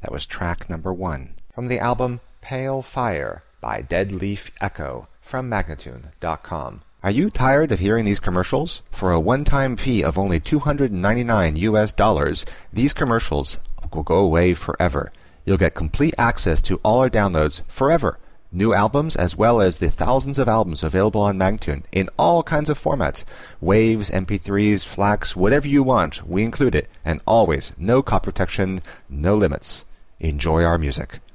That was track number 1 from the album Pale Fire by Dead Leaf Echo from Magnatune.com. Are you tired of hearing these commercials? For a one-time fee of only $299, these commercials will go away forever. You'll get complete access to all our downloads forever. New albums as well as the thousands of albums available on Magnatune in all kinds of formats. Waves, MP3s, FLACs, whatever you want, we include it. And always, no copy protection, no limits. Enjoy our music.